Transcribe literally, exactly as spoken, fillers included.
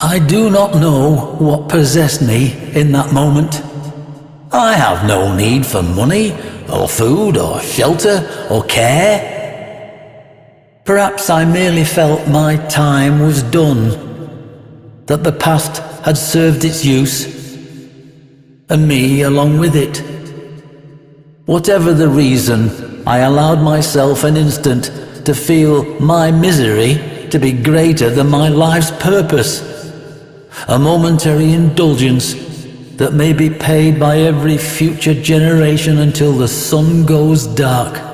I do not know what possessed me in that moment. I have no need for money, or food, or shelter, or care. Perhaps I merely felt my time was done, that the past had served its use, and me along with it. Whatever the reason, I allowed myself an instant to feel my misery to be greater than my life's purpose, a momentary indulgence that may be paid by every future generation until the sun goes dark.